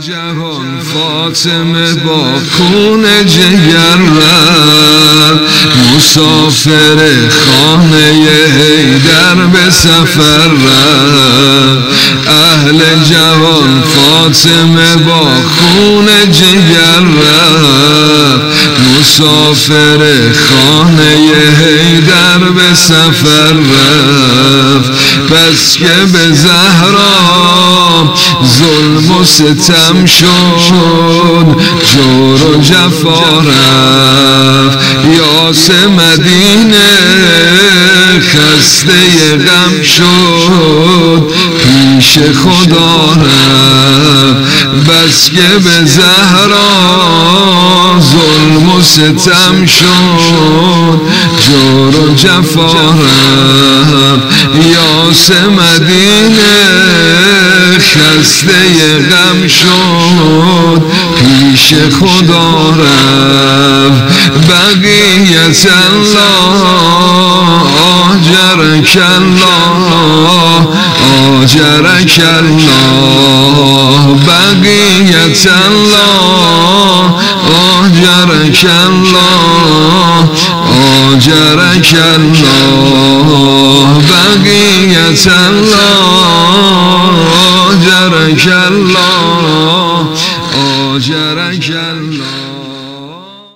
جهان فاطمه با خون جگر رفت، مسافر خانه حیدر به سفر رفت. اهل جهان فاطمه با خون جگر رفت، مسافر خانه حیدر به سفر رفت. بس که به زهرا ظلم و ستم شد، جور و جفا رفت. یاس مدینه خسته غم شد، پیش خدا رفت. بس که به زهرا ظلم و ستم شد، جور و جفا رفت. یاس مدینه خسته غم شد، پیش خدا رفت. بقیت الله آجرک الله، آجرک الله. بقیت الله آجرک الله، آجرک الله. بقیت الله آجرک الله، آجرک الله.